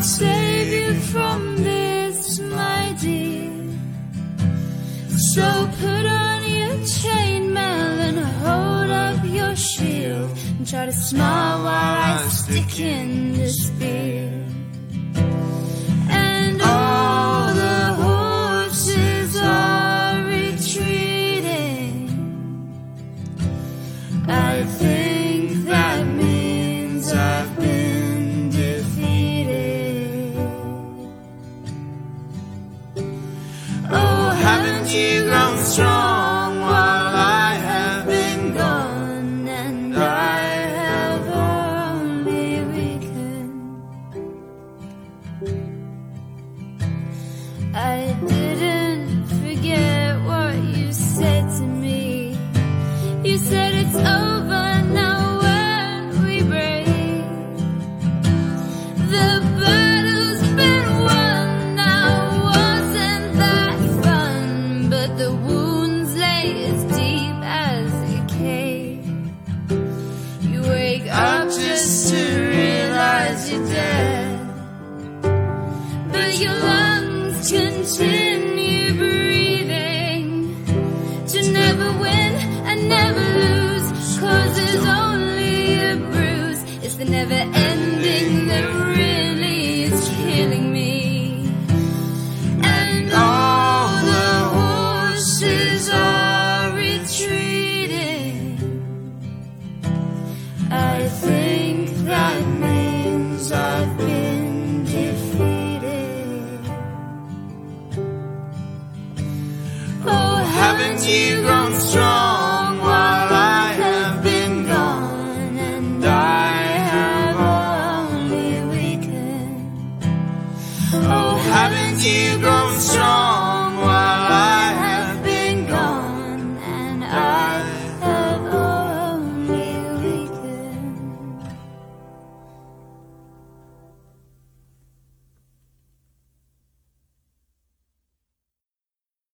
save you from this, my dear. So put on your chainmail and hold up your shield, and try to smile while I stick in the spear. And all the horses are retreating. I think that means I've been defeated. Oh, haven't you grown strong while I have been gone, and I have only weakened? I didn't forget what you said to me. You said it's over now when we break. The battle's been won, now wasn't that fun? But the wounds lay as deep as a cave. You wake up just to realize you're dead, but your lungs continue breathing. To never win and never lose, 'cause there's only a bruise. It's the never ending that really is killing me. And all the horses are retreating. I think that means I've been defeated. Oh, haven't you grown strong